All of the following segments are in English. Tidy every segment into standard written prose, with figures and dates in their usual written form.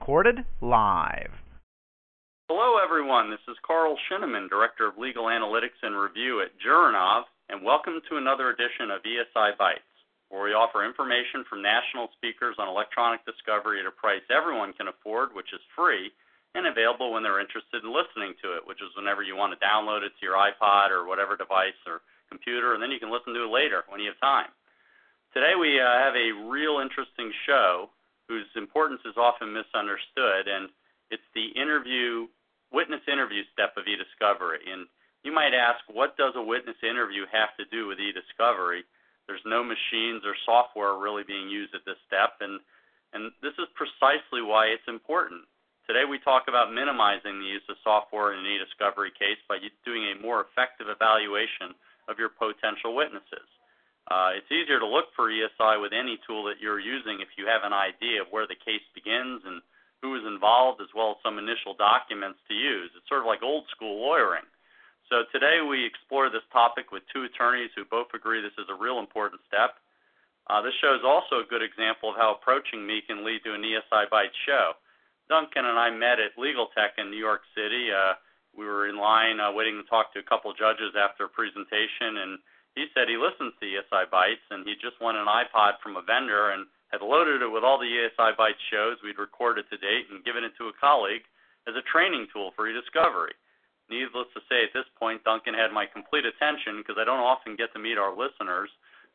recorded live. Hello, everyone. This is Carl Shinneman, Director of Legal Analytics and Review at Jurinov, and welcome to another edition of ESI Bytes, where we offer information from national speakers on electronic discovery at a price everyone can afford, which is free, and available when they're interested in listening to it, which is whenever you want to download it to your iPod or whatever device or computer, and then you can listen to it later when you have time. Today we have a real interesting show whose importance is often misunderstood, and it's the witness interview step of e-discovery. And you might ask, what does a witness interview have to do with e-discovery? There's no machines or software really being used at this step, and this is precisely why it's important. Today we talk about minimizing the use of software in an e-discovery case by doing a more effective evaluation of your potential witnesses. It's easier to look for ESI with any tool that you're using if you have an idea of where the case begins and who is involved, as well as some initial documents to use. It's sort of like old school lawyering. So today we explore this topic with two attorneys who both agree this is a real important step. This show is also a good example of how approaching me can lead to an ESI Bytes show. Duncan and I met at Legal Tech in New York City. We were in line waiting to talk to a couple judges after a presentation, and he said he listens to ESI Bytes, and he just won an iPod from a vendor and had loaded it with all the ESI Bytes shows we'd recorded to date and given it to a colleague as a training tool for e-discovery. Needless to say, at this point, Duncan had my complete attention because I don't often get to meet our listeners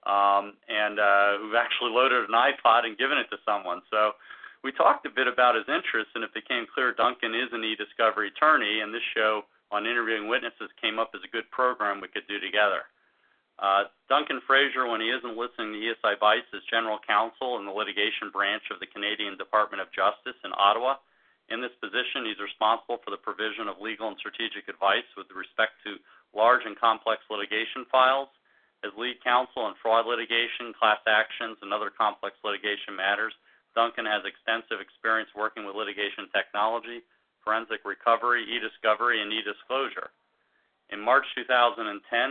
who've actually loaded an iPod and given it to someone. So we talked a bit about his interests, and it became clear Duncan is an e-discovery attorney, and this show on interviewing witnesses came up as a good program we could do together. Duncan Fraser, when he isn't listening to ESI Bytes, is General Counsel in the litigation branch of the Canadian Department of Justice in Ottawa. In this position, he's responsible for the provision of legal and strategic advice with respect to large and complex litigation files. As lead counsel in fraud litigation, class actions, and other complex litigation matters, Duncan has extensive experience working with litigation technology, forensic recovery, e-discovery, and e-disclosure. In March 2010,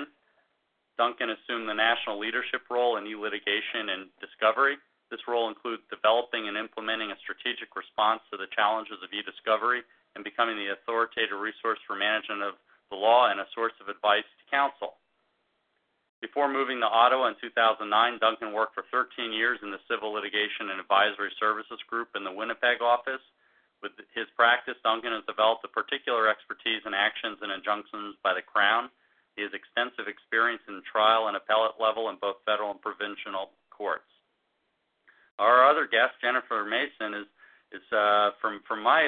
Duncan assumed the national leadership role in e-litigation and discovery. This role includes developing and implementing a strategic response to the challenges of e-discovery and becoming the authoritative resource for management of the law and a source of advice to counsel. Before moving to Ottawa in 2009, Duncan worked for 13 years in the Civil Litigation and Advisory Services Group in the Winnipeg office. With his practice, Duncan has developed a particular expertise in actions and injunctions by the Crown. He has extensive experience in trial and appellate level in both federal and provincial courts. Our other guest, Jennifer Mason, is from my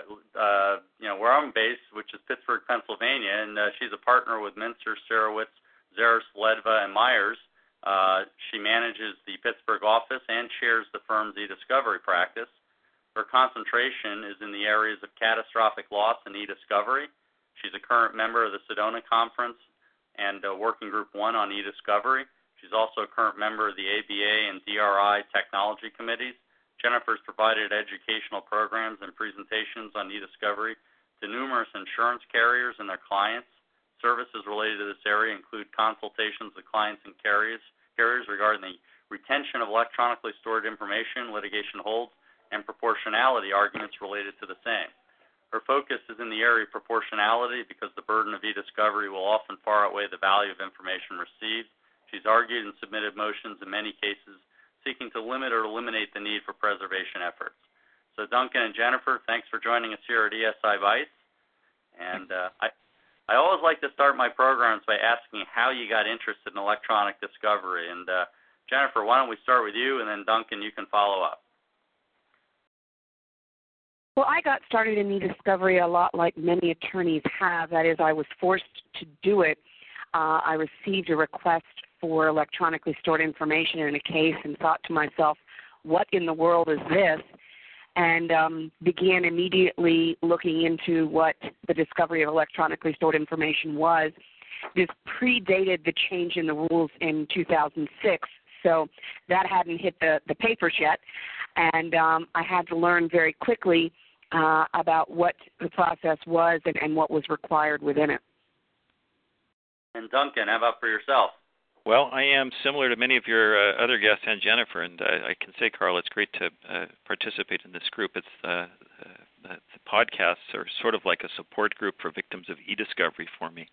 where I'm based, which is Pittsburgh, Pennsylvania, and she's a partner with Minster, Sarowitz, Zaris, Ledva, and Myers. She manages the Pittsburgh office and chairs the firm's e-discovery practice. Her concentration is in the areas of catastrophic loss and e-discovery. She's a current member of the Sedona Conference and Working Group 1 on e-discovery. She's also a current member of the ABA and DRI technology committees. Jennifer's provided educational programs and presentations on e-discovery to numerous insurance carriers and their clients. Services related to this area include consultations with clients and carriers regarding the retention of electronically stored information, litigation holds, and proportionality arguments related to the same. Her focus is in the area of proportionality because the burden of e-discovery will often far outweigh the value of information received. She's argued and submitted motions in many cases seeking to limit or eliminate the need for preservation efforts. So Duncan and Jennifer, thanks for joining us here at ESI Bytes. And I always like to start my programs by asking how you got interested in electronic discovery. And Jennifer, why don't we start with you, and then Duncan, you can follow up. Well, I got started in e-discovery a lot like many attorneys have. That is, I was forced to do it. I received a request for electronically stored information in a case and thought to myself, what in the world is this? And began immediately looking into what the discovery of electronically stored information was. This predated the change in the rules in 2006, so that hadn't hit the papers yet. And I had to learn very quickly about what the process was and what was required within it. And Duncan, how about for yourself? Well, I am similar to many of your other guests and Jennifer, and I can say, Carl, it's great to participate in this group. It's the podcasts are sort of like a support group for victims of e-discovery for me.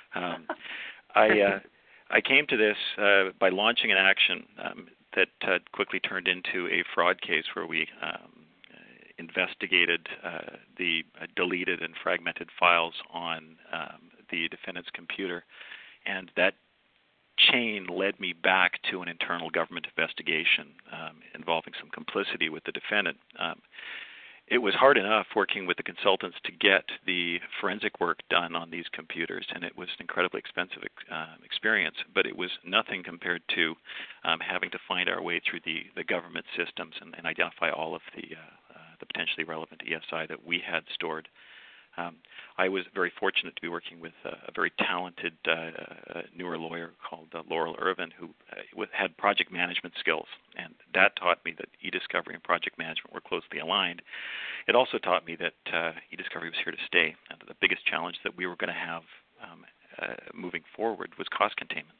I came to this by launching an action that quickly turned into a fraud case where we investigated the deleted and fragmented files on the defendant's computer, and that chain led me back to an internal government investigation involving some complicity with the defendant. It was hard enough working with the consultants to get the forensic work done on these computers, and it was an incredibly expensive experience, but it was nothing compared to having to find our way through the government systems and identify all of the potentially relevant ESI that we had stored. I was very fortunate to be working with a very talented newer lawyer called Laurel Irvin, who had project management skills, and that taught me that e-discovery and project management were closely aligned. It also taught me that e-discovery was here to stay, and the biggest challenge that we were going to have moving forward was cost containment.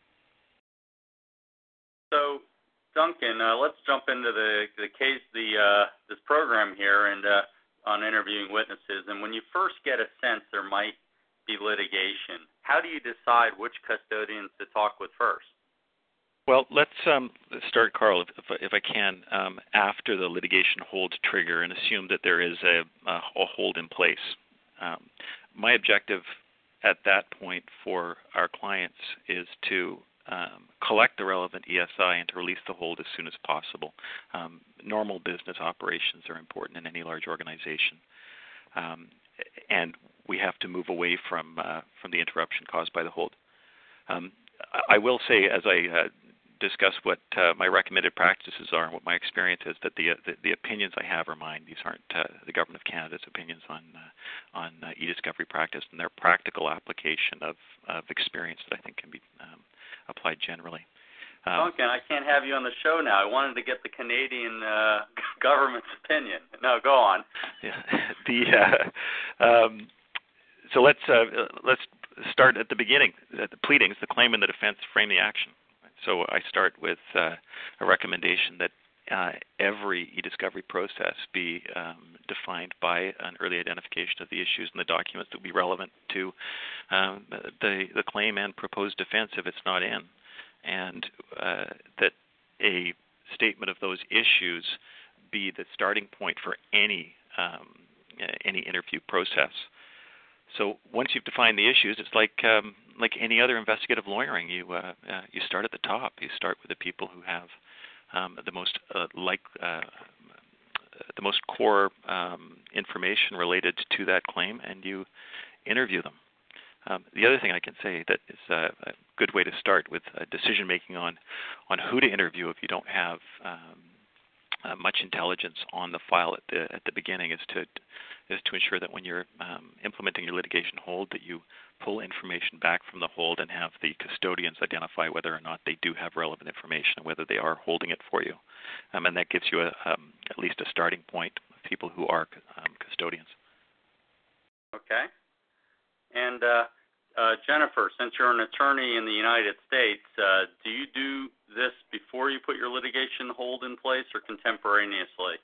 So, Duncan, let's jump into the case, this program here, and on interviewing witnesses. And when you first get a sense there might be litigation, how do you decide which custodians to talk with first? Well, let's start, Carl, if I can, after the litigation hold trigger and assume that there is a hold in place. My objective at that point for our clients is to collect the relevant ESI and to release the hold as soon as possible. Normal business operations are important in any large organization, and we have to move away from the interruption caused by the hold. I will say, as I discuss what my recommended practices are and what my experience is, that the opinions I have are mine. These aren't the Government of Canada's opinions on e-discovery practice, and their practical application of experience that I think can be applied generally. Duncan, I can't have you on the show now. I wanted to get the Canadian government's opinion. No, go on. Yeah. So let's start at the beginning. The pleadings, the claim and the defense frame the action. So I start with a recommendation that every e-discovery process be defined by an early identification of the issues and the documents that would be relevant to the claim and proposed defense if it's not in, and that a statement of those issues be the starting point for any interview process. So once you've defined the issues, it's like any other investigative lawyering. You start at the top. You start with the people who have the most core information related to that claim, and you interview them. The other thing I can say that is a good way to start with decision making on who to interview if you don't have much intelligence on the file at the beginning is to ensure that when you're implementing your litigation hold, that you pull information back from the hold and have the custodians identify whether or not they do have relevant information and whether they are holding it for you. And that gives you at least a starting point of people who are custodians. Okay. And Jennifer, since you're an attorney in the United States, do you do this before you put your litigation hold in place or contemporaneously?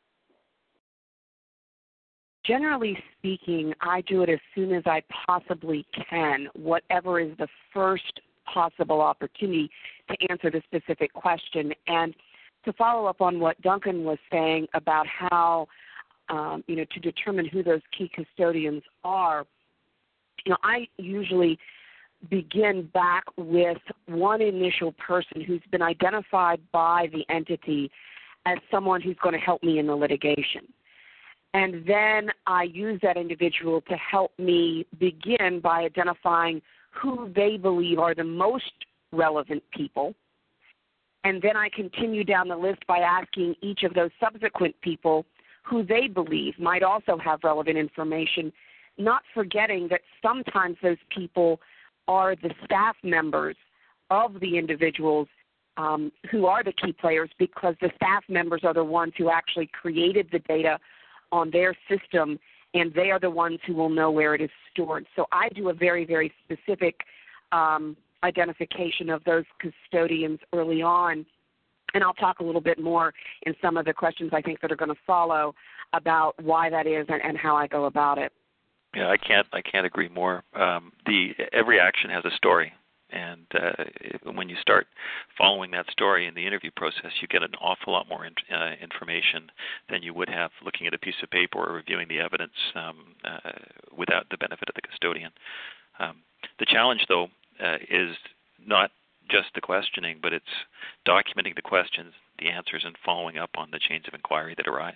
Generally speaking, I do it as soon as I possibly can, whatever is the first possible opportunity to answer the specific question. And to follow up on what Duncan was saying about how, to determine who those key custodians are, I usually begin back with one initial person who's been identified by the entity as someone who's going to help me in the litigation. And then I use that individual to help me begin by identifying who they believe are the most relevant people. And then I continue down the list by asking each of those subsequent people who they believe might also have relevant information, not forgetting that sometimes those people are the staff members of the individuals who are the key players, because the staff members are the ones who actually created the data on their system, and they are the ones who will know where it is stored. So I do a very, very specific identification of those custodians early on. And I'll talk a little bit more in some of the questions I think that are going to follow about why that is and how I go about it. Yeah, I can't agree more. Every action has a story, and when you start following that story in the interview process, you get an awful lot more information than you would have looking at a piece of paper or reviewing the evidence without the benefit of the custodian. The challenge, though, is not just the questioning, but it's documenting the questions, the answers, and following up on the chains of inquiry that arise.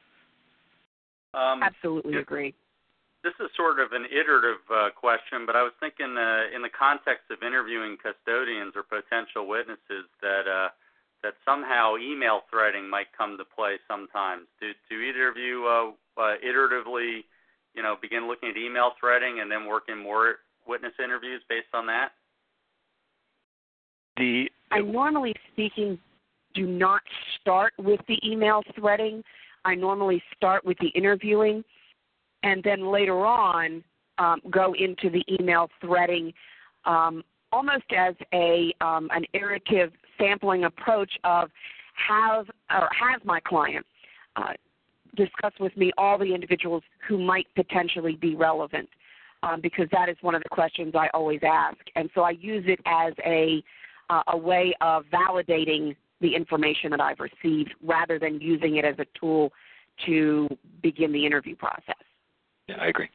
Absolutely agree. This is sort of an iterative question, but I was thinking in the context of interviewing custodians or potential witnesses that somehow email threading might come to play sometimes. Do either of you iteratively, begin looking at email threading and then work in more witness interviews based on that? I normally speaking do not start with the email threading. I normally start with the interviewing and then later on go into the email threading almost as an iterative sampling approach of has my client discussed with me all the individuals who might potentially be relevant, because that is one of the questions I always ask. And so I use it as a way of validating the information that I've received rather than using it as a tool to begin the interview process. Yeah, I agree.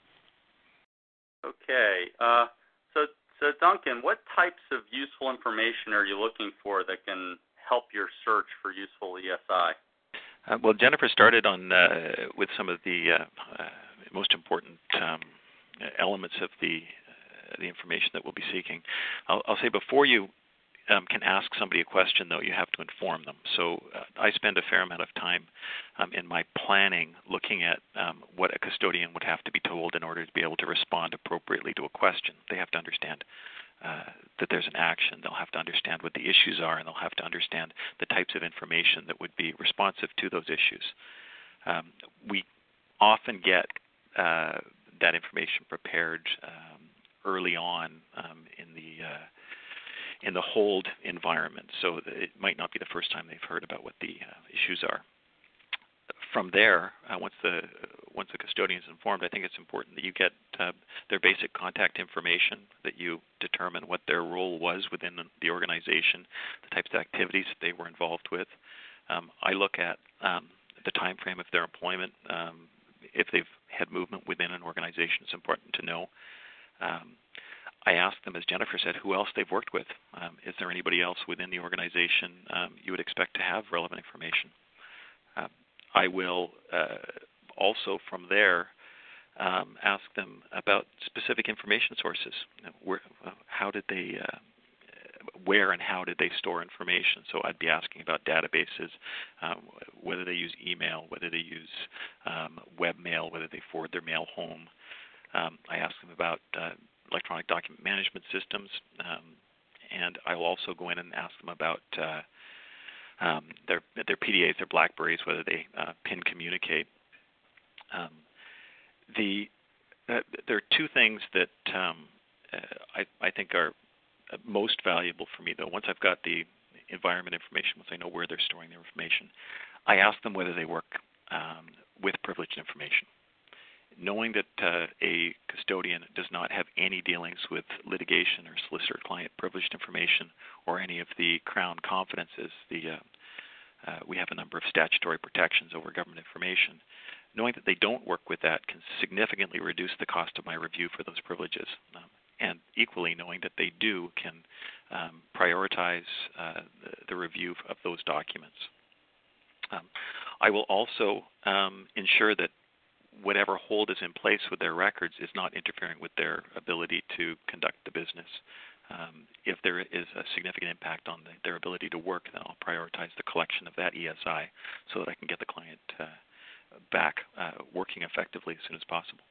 Okay. So Duncan, what types of useful information are you looking for that can help your search for useful ESI? Well, Jennifer started on with some of the most important elements of the information that we'll be seeking. I'll say before you can ask somebody a question, though, you have to inform them. So I spend a fair amount of time in my planning looking at what a custodian would have to be told in order to be able to respond appropriately to a question. They have to understand that there's an action. They'll have to understand what the issues are, and they'll have to understand the types of information that would be responsive to those issues. We often get that information prepared early on in the hold environment, so it might not be the first time they've heard about what the issues are. From there, once the custodian is informed, I think it's important that you get their basic contact information, that you determine what their role was within the organization, the types of activities that they were involved with. I look at the time frame of their employment. If they've had movement within an organization, it's important to know. I ask them, as Jennifer said, who else they've worked with. Is there anybody else within the organization you would expect to have relevant information? I will also, from there, ask them about specific information sources. Where and how did they store information? So I'd be asking about databases, whether they use email, whether they use web mail, whether they forward their mail home. I ask them about electronic document management systems, and I will also go in and ask them about their PDAs, their BlackBerries, whether they PIN communicate. There are two things that I think are most valuable for me, though. Once I've got the environment information, once I know where they're storing their information, I ask them whether they work with privileged information. Knowing that a custodian does not have any dealings with litigation or solicitor-client privileged information or any of the Crown confidences, we have a number of statutory protections over government information. Knowing that they don't work with that can significantly reduce the cost of my review for those privileges. And equally, knowing that they do can prioritize the review of those documents. I will also ensure that whatever hold is in place with their records is not interfering with their ability to conduct the business. If there is a significant impact on their ability to work, then I'll prioritize the collection of that ESI so that I can get the client back working effectively as soon as possible.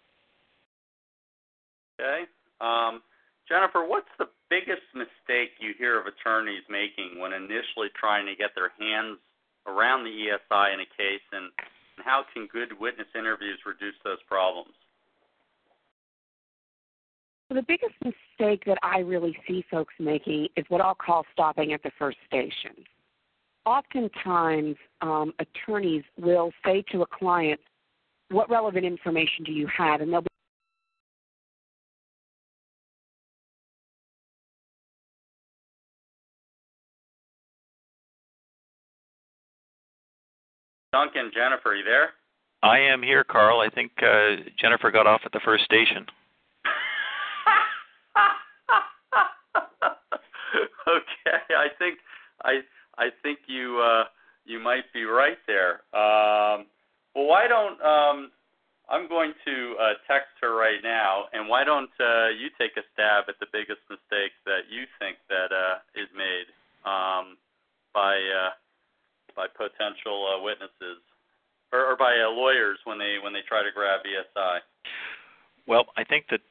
Okay. Jennifer, what's the biggest mistake you hear of attorneys making when initially trying to get their hands around the ESI in a case, and how can good witness interviews reduce those problems? Well, the biggest mistake that I really see folks making is what I'll call stopping at the first station. Oftentimes, attorneys will say to a client, what relevant information do you have? And they'll be Duncan, Jennifer, are you there? I am here, Carl. I think Jennifer got off at the first station. Okay, I think you might be right there. Well, why don't I'm going to text her right now, and why don't you take a stab at the biggest mistake that you think that is made by potential witnesses or by lawyers when they try to grab ESI? Well, I think that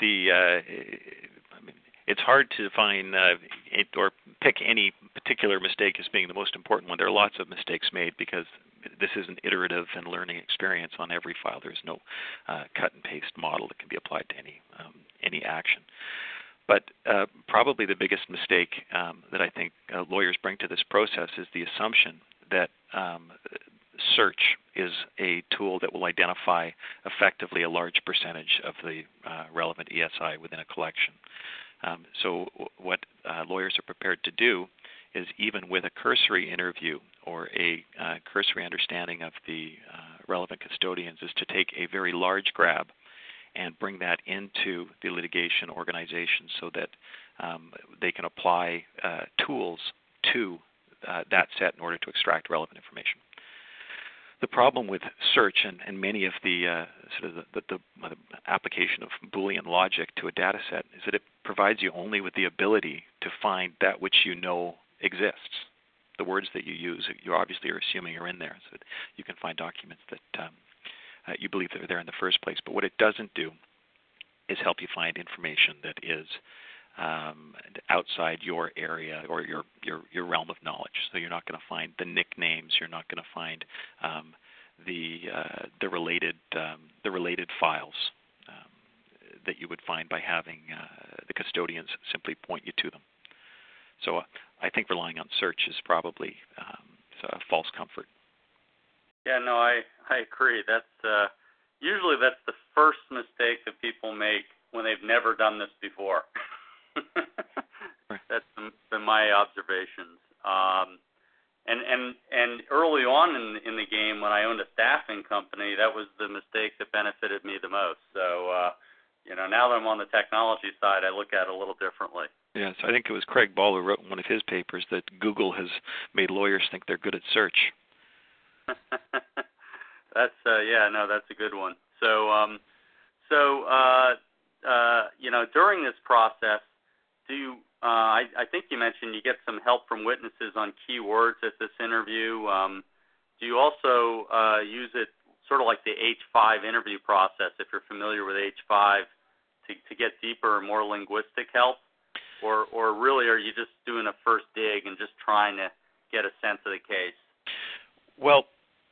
it's hard to find or pick any particular mistake as being the most important one. There are lots of mistakes made because this is an iterative and learning experience on every file. There's no cut and paste model that can be applied to any action. But probably the biggest mistake that I think lawyers bring to this process is the assumption that search is a tool that will identify effectively a large percentage of the relevant ESI within a collection. So what lawyers are prepared to do is, even with a cursory interview or a cursory understanding of the relevant custodians, is to take a very large grab and bring that into the litigation organization so that they can apply tools to that set in order to extract relevant information. The problem with search and many of the the application of Boolean logic to a data set is that it provides you only with the ability to find that which you know exists. The words that you use, you obviously are assuming are in there, so that you can find documents that you believe that are there in the first place. But what it doesn't do is help you find information that is outside your area or your realm of knowledge. So you're not going to find the nicknames. You're not going to find the related files that you would find by having the custodians simply point you to them. So I think relying on search is probably a false comfort. Yeah, no, I agree. That's usually that's the first mistake that people make when they've never done this before. That's been my observations. And early on in the game, when I owned a staffing company, that was the mistake that benefited me the most. So, now that I'm on the technology side, I look at it a little differently. Yes, I think it was Craig Ball who wrote in one of his papers that Google has made lawyers think they're good at search. That's a good one. So, during this process, I think you mentioned you get some help from witnesses on keywords at this interview. Do you also use it sort of like the H5 interview process, if you're familiar with H5, to get deeper and more linguistic help? Or really are you just doing a first dig and just trying to get a sense of the case? Well,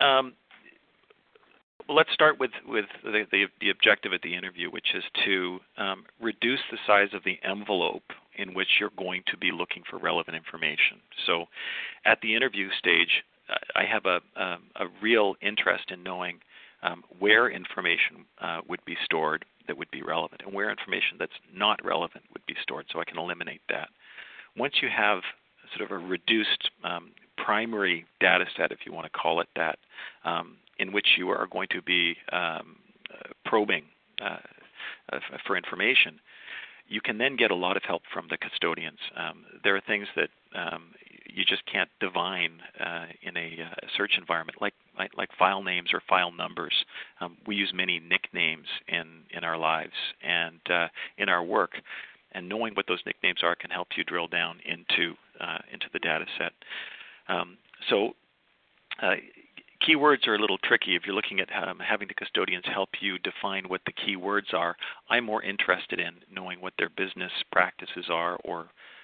let's start with the objective at the interview, which is to reduce the size of the envelope in which you're going to be looking for relevant information. So at the interview stage, I have a real interest in knowing where information would be stored that would be relevant and where information that's not relevant would be stored, so I can eliminate that. Once you have sort of a reduced primary data set, if you want to call it that, in which you are going to be probing for information, you can then get a lot of help from the custodians. There are things that you just can't divine in a search environment, like file names or file numbers. We use many nicknames in our lives and in our work, and knowing what those nicknames are can help you drill down into the data set. Keywords are a little tricky if you're looking at having the custodians help you define what the keywords are. I'm more interested in knowing what their business practices are, or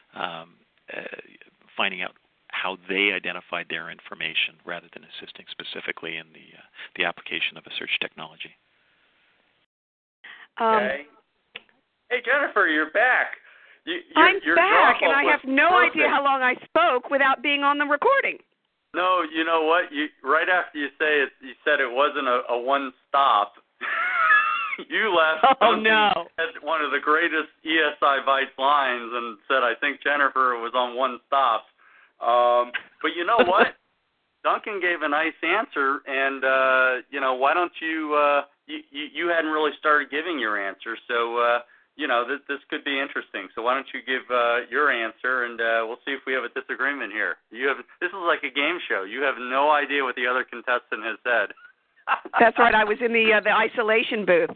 finding out how they identified their information rather than assisting specifically in the application of a search technology. Okay. Hey, Jennifer, you're back. I'm your back, and I have no perfect. idea how long I spoke without being on the recording. No, you know what? Right after you said it wasn't a one-stop. You left. Oh, no. Had one of the greatest ESI Bites lines and said, I think Jennifer was on one stop. But you know what? Duncan gave a nice answer, and, why don't you hadn't really started giving your answer, so, this could be interesting. So why don't you give your answer, and we'll see if we have a disagreement here. This is like a game show. You have no idea what the other contestant has said. That's right. I was in the isolation booth.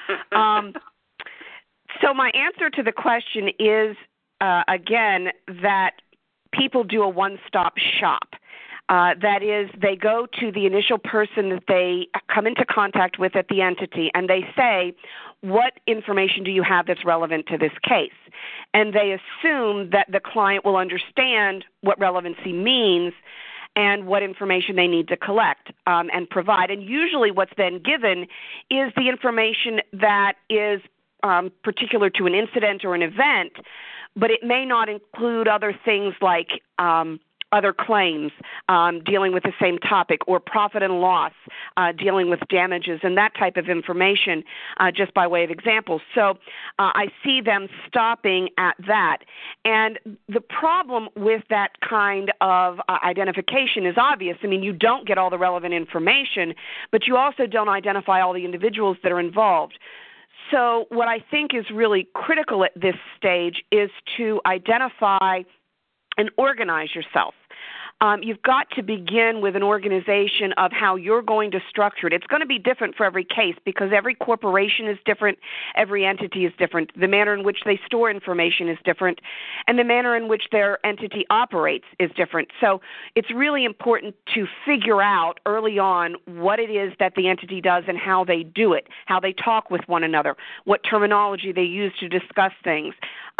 So my answer to the question is, again, that people do a one-stop shop. That is, they go to the initial person that they come into contact with at the entity, and they say, what information do you have that's relevant to this case? And they assume that the client will understand what relevancy means and what information they need to collect and provide. And usually what's then given is the information that is particular to an incident or an event, but it may not include other things like other claims dealing with the same topic, or profit and loss dealing with damages and that type of information, just by way of example. So I see them stopping at that. And the problem with that kind of identification is obvious. I mean, you don't get all the relevant information, but you also don't identify all the individuals that are involved. So what I think is really critical at this stage is to identify and organize yourself. You've got to begin with an organization of how you're going to structure it. It's going to be different for every case because every corporation is different, every entity is different, the manner in which they store information is different, and the manner in which their entity operates is different. So it's really important to figure out early on what it is that the entity does and how they do it, how they talk with one another, what terminology they use to discuss things.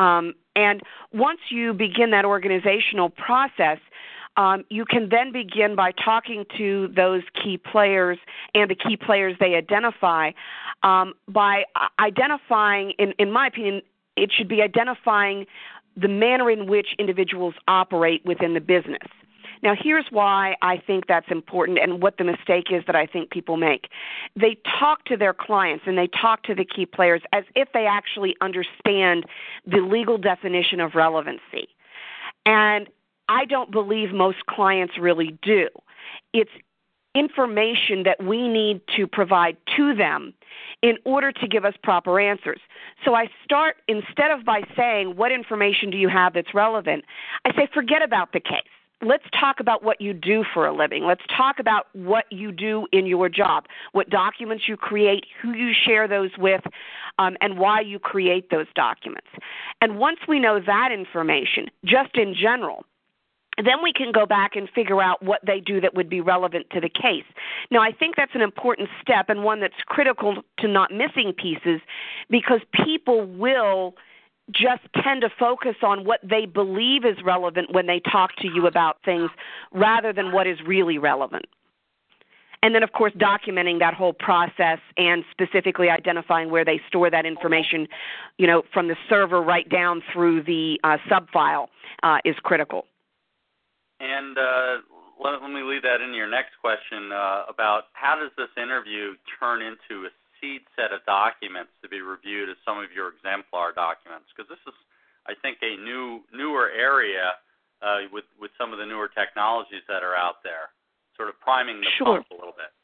And once you begin that organizational process, you can then begin by talking to those key players and the key players they identify by identifying, in my opinion, it should be identifying the manner in which individuals operate within the business. Now, here's why I think that's important and what the mistake is that I think people make. They talk to their clients and they talk to the key players as if they actually understand the legal definition of relevancy. And I don't believe most clients really do. It's information that we need to provide to them in order to give us proper answers. So I start, instead of by saying, what information do you have that's relevant, I say, forget about the case. Let's talk about what you do for a living. Let's talk about what you do in your job, what documents you create, who you share those with, and why you create those documents. And once we know that information, just in general, then we can go back and figure out what they do that would be relevant to the case. Now, I think that's an important step and one that's critical to not missing pieces, because people will just tend to focus on what they believe is relevant when they talk to you about things rather than what is really relevant. And then, of course, documenting that whole process and specifically identifying where they store that information, from the server right down through the subfile is critical. And let me lead that into your next question about how does this interview turn into a seed set of documents to be reviewed as some of your exemplar documents? Because this is, I think, a newer area with some of the newer technologies that are out there, sort of priming the pump a little bit.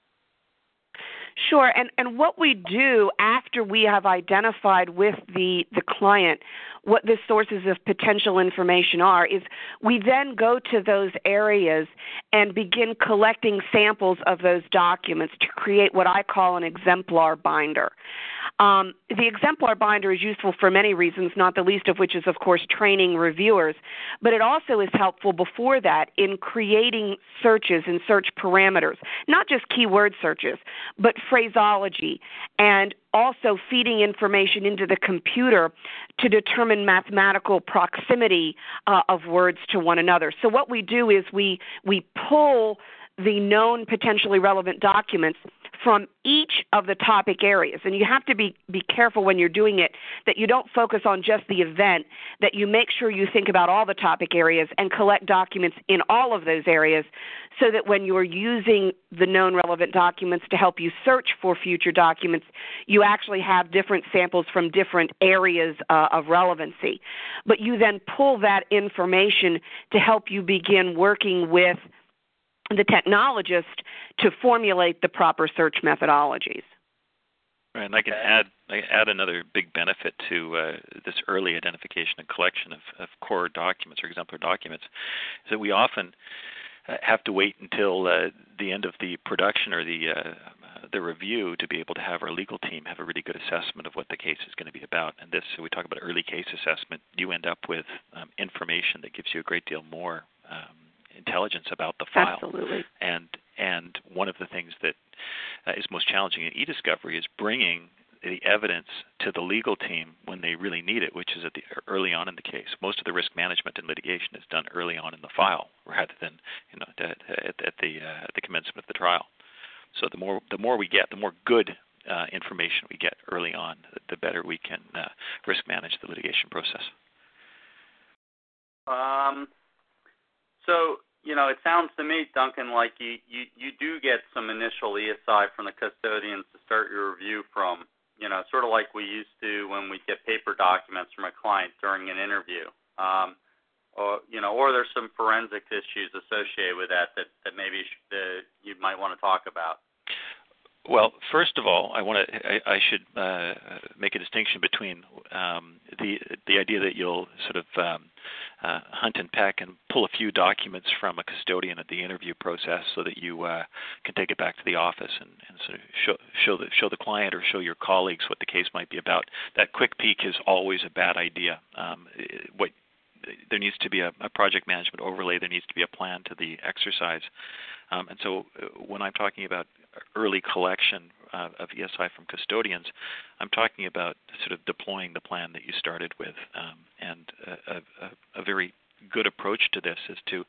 Sure, and what we do after we have identified with the client what the sources of potential information are is we then go to those areas and begin collecting samples of those documents to create what I call an exemplar binder. The exemplar binder is useful for many reasons, not the least of which is, of course, training reviewers, but it also is helpful before that in creating searches and search parameters, not just keyword searches, but phraseology, and also feeding information into the computer to determine mathematical proximity of words to one another. So what we do is we pull the known potentially relevant documents from each of the topic areas. And you have to be careful when you're doing it that you don't focus on just the event, that you make sure you think about all the topic areas and collect documents in all of those areas so that when you're using the known relevant documents to help you search for future documents, you actually have different samples from different areas of relevancy. But you then pull that information to help you begin working with the technologist to formulate the proper search methodologies. Right, and I can add another big benefit to this early identification and collection of core documents or exemplar documents is that we often have to wait until the end of the production or the review to be able to have our legal team have a really good assessment of what the case is going to be about. And this, so we talk about early case assessment, you end up with information that gives you a great deal more intelligence about the file. Absolutely. And one of the things that is most challenging in e-discovery is bringing the evidence to the legal team when they really need it, which is early on in the case. Most of the risk management in litigation is done early on in the file, rather than at the commencement of the trial. So the more we get, the more good information we get early on, the better we can risk manage the litigation process. So, it sounds to me, Duncan, like you do get some initial ESI from the custodians to start your review from, sort of like we used to when we get paper documents from a client during an interview. Or there's some forensic issues associated with that maybe you might want to talk about. Well, first of all, I should make a distinction between the idea that you'll sort of hunt and peck and pull a few documents from a custodian at the interview process so that you can take it back to the office and sort of show the client or show your colleagues what the case might be about. That quick peek is always a bad idea. There needs to be a project management overlay. There needs to be a plan to the exercise. And so when I'm talking about early collection of ESI from custodians, I'm talking about sort of deploying the plan that you started with. And a very good approach to this is to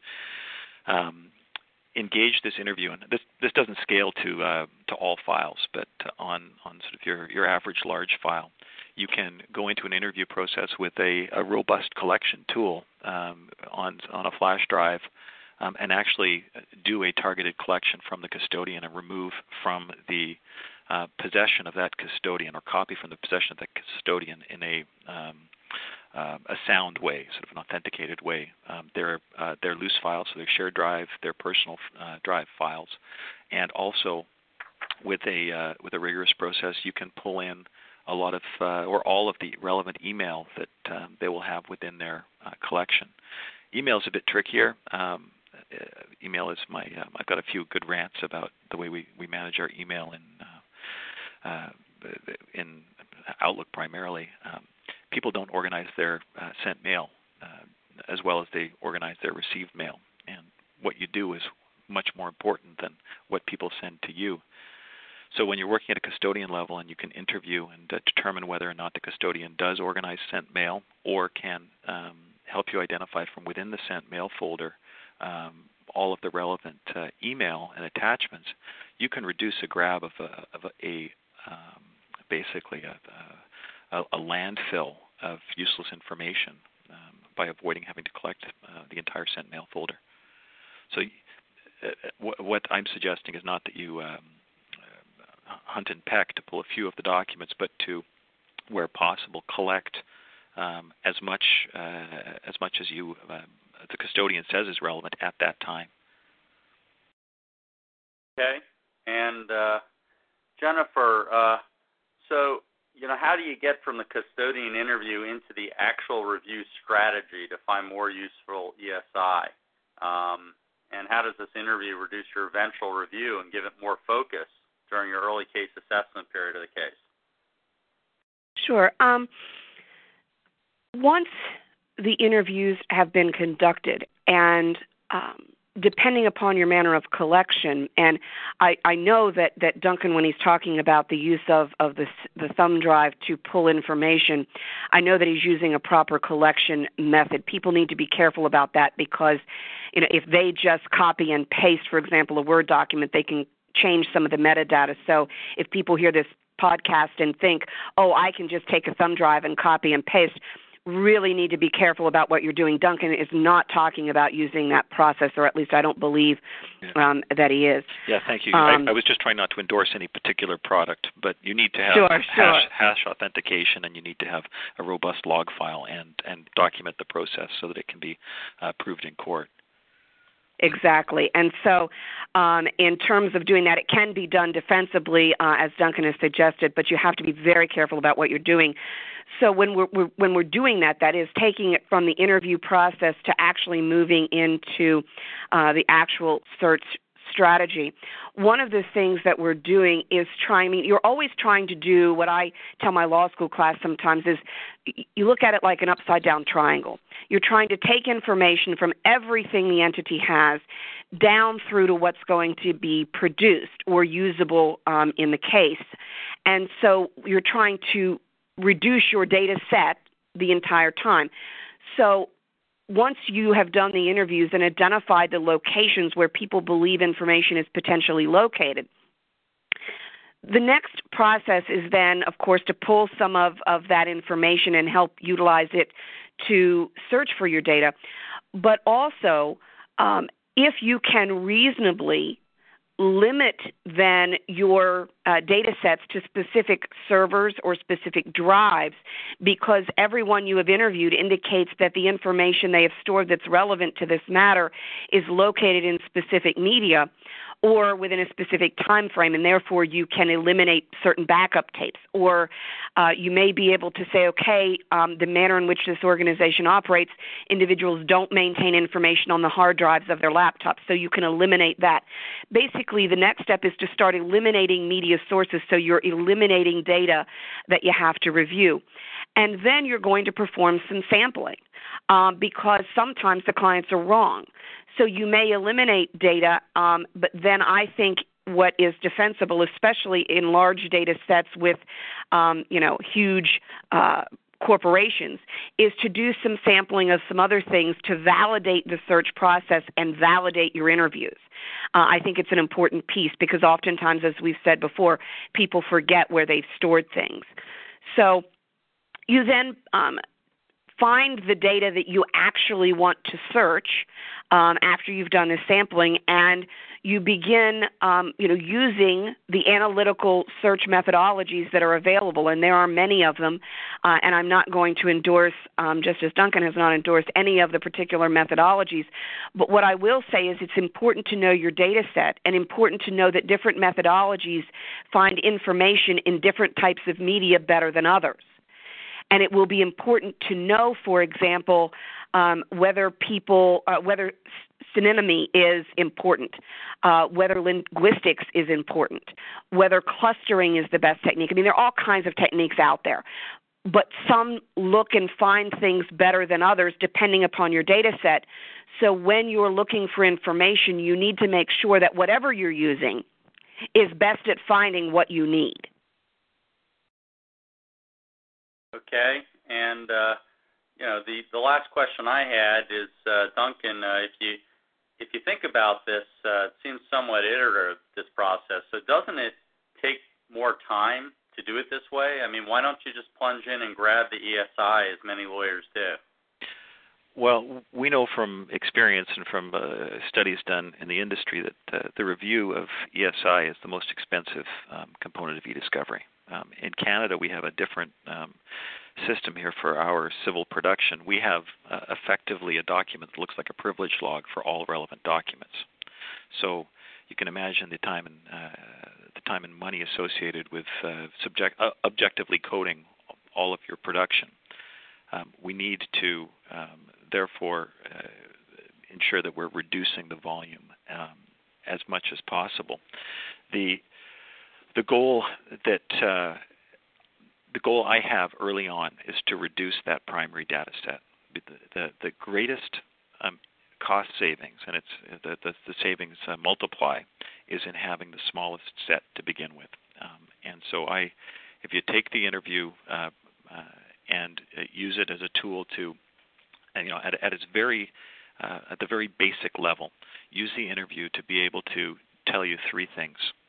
engage this interview. And this doesn't scale to all files, but on sort of your average large file. You can go into an interview process with a robust collection tool on a flash drive and actually do a targeted collection from the custodian and remove from the possession of that custodian or copy from the possession of that custodian in a sound way, sort of an authenticated way. They're loose files, so they're shared drive, they're personal drive files, and also with a rigorous process, you can pull in a lot of or all of the relevant email that they will have within their collection. Email is a bit trickier. Email is I've got a few good rants about the way we manage our email in Outlook primarily. People don't organize their sent mail as well as they organize their received mail. And what you do is much more important than what people send to you. So when you're working at a custodian level and you can interview and determine whether or not the custodian does organize sent mail or can help you identify from within the sent mail folder all of the relevant email and attachments, you can reduce a grab of basically a landfill of useless information by avoiding having to collect the entire sent mail folder. So what I'm suggesting is not that you hunt and peck to pull a few of the documents, but to, where possible, collect as much as you the custodian says is relevant at that time. Okay, and Jennifer, so how do you get from the custodian interview into the actual review strategy to find more useful ESI? And how does this interview reduce your eventual review and give it more focus during your early case assessment period of the case? Sure. Once the interviews have been conducted and depending upon your manner of collection, and I know that Duncan, when he's talking about the use of the thumb drive to pull information, I know that he's using a proper collection method. People need to be careful about that because if they just copy and paste, for example, a Word document, they can change some of the metadata. So if people hear this podcast and think, oh, I can just take a thumb drive and copy and paste, really need to be careful about what you're doing. Duncan is not talking about using that process, or at least I don't believe that he is. Yeah, thank you. I was just trying not to endorse any particular product, but you need to have hash authentication, and you need to have a robust log file and document the process so that it can be proved in court. Exactly. And so in terms of doing that, it can be done defensively, as Duncan has suggested, but you have to be very careful about what you're doing. So when we're doing that, that is taking it from the interview process to actually moving into the actual search strategy. One of the things that we're doing is you're always trying to do what I tell my law school class sometimes is you look at it like an upside-down triangle. You're trying to take information from everything the entity has down through to what's going to be produced or usable in the case. And so you're trying to reduce your data set the entire time. So once you have done the interviews and identified the locations where people believe information is potentially located, the next process is then, of course, to pull some of that information and help utilize it to search for your data. But also, if you can reasonably limit then your data sets to specific servers or specific drives, because everyone you have interviewed indicates that the information they have stored that's relevant to this matter is located in specific media or within a specific time frame, and therefore you can eliminate certain backup tapes. Or you may be able to say, okay, the manner in which this organization operates, individuals don't maintain information on the hard drives of their laptops, so you can eliminate that. Basically, the next step is to start eliminating media sources, so you're eliminating data that you have to review. And then you're going to perform some sampling because sometimes the clients are wrong. So you may eliminate data, but then I think what is defensible, especially in large data sets with, huge corporations, is to do some sampling of some other things to validate the search process and validate your interviews. I think it's an important piece because oftentimes, as we've said before, people forget where they've stored things. So you then find the data that you actually want to search after you've done the sampling, and you begin, using the analytical search methodologies that are available, and there are many of them. And I'm not going to endorse, just as Duncan has not endorsed any of the particular methodologies. But what I will say is it's important to know your data set, and important to know that different methodologies find information in different types of media better than others. And it will be important to know, for example, whether synonymy is important, whether linguistics is important, whether clustering is the best technique. I mean, there are all kinds of techniques out there, but some look and find things better than others depending upon your data set. So when you're looking for information, you need to make sure that whatever you're using is best at finding what you need. Okay, and the last question I had is, Duncan, if you think about this, it seems somewhat iterative, this process. So doesn't it take more time to do it this way? I mean, why don't you just plunge in and grab the ESI as many lawyers do? Well, we know from experience and from studies done in the industry that the review of ESI is the most expensive component of e-discovery. In Canada, we have a different system here for our civil production. We have effectively a document that looks like a privilege log for all relevant documents. So you can imagine the time and money associated with objectively coding all of your production. We need to therefore ensure that we're reducing the volume as much as possible. The goal I have early on is to reduce that primary data set. The greatest cost savings, and it's the savings multiply, is in having the smallest set to begin with. And so if you take the interview and use it as a tool to, at its very at the very basic level, use the interview to be able to tell you three things.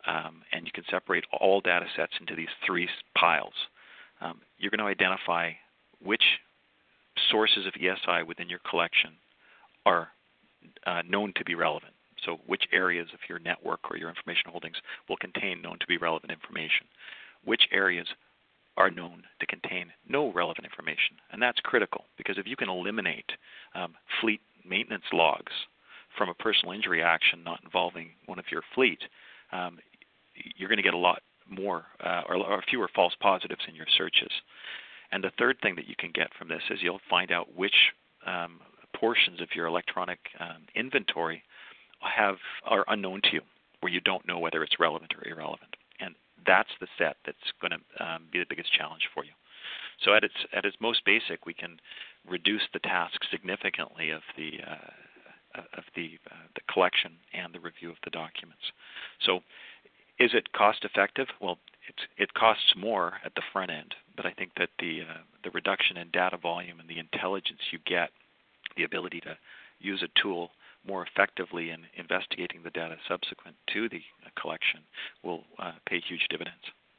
and you can separate all data sets into these three piles. You're going to identify which sources of ESI within your collection are known to be relevant. So which areas of your network or your information holdings will contain known to be relevant information. Which areas are known to contain no relevant information. And that's critical, because if you can eliminate fleet maintenance logs from a personal injury action not involving one of your fleet, you're going to get a lot more or fewer false positives in your searches. And the third thing that you can get from this is you'll find out which portions of your electronic inventory are unknown to you, where you don't know whether it's relevant or irrelevant. And that's the set that's going to be the biggest challenge for you. So at its most basic, we can reduce the task significantly of the collection and the review of the documents. So is it cost effective? Well, it costs more at the front end, but I think that the reduction in data volume and the intelligence you get, the ability to use a tool more effectively in investigating the data subsequent to the collection will pay huge dividends.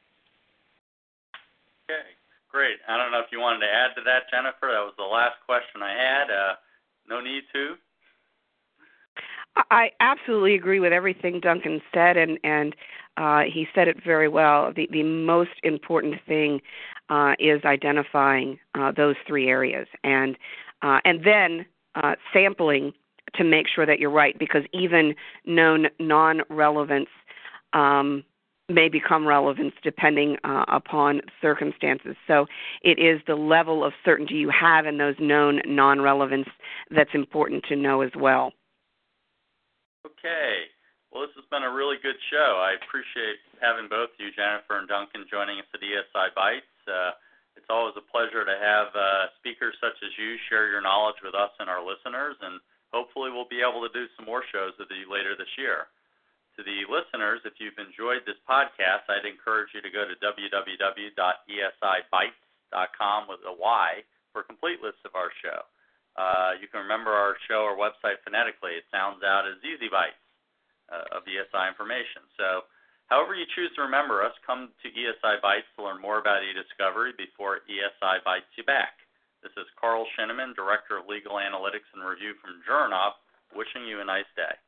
Okay, great. I don't know if you wanted to add to that, Jennifer. That was the last question I had. No need to. I absolutely agree with everything Duncan said, and he said it very well. The most important thing is identifying those three areas, and then sampling to make sure that you're right, because even known non-relevance may become relevance depending upon circumstances. So it is the level of certainty you have in those known non-relevance that's important to know as well. Okay. Well, this has been a really good show. I appreciate having both you, Jennifer and Duncan, joining us at ESI Bytes. It's always a pleasure to have speakers such as you share your knowledge with us and our listeners, and hopefully we'll be able to do some more shows with you later this year. To the listeners, if you've enjoyed this podcast, I'd encourage you to go to www.esibytes.com with a Y for a complete list of our show. You can remember our show or website phonetically. It sounds out as Easy Bytes of ESI information. So however you choose to remember us, come to ESI Bytes to learn more about e-discovery before ESI bites you back. This is Carl Shinneman, Director of Legal Analytics and Review from Jurnoff, wishing you a nice day.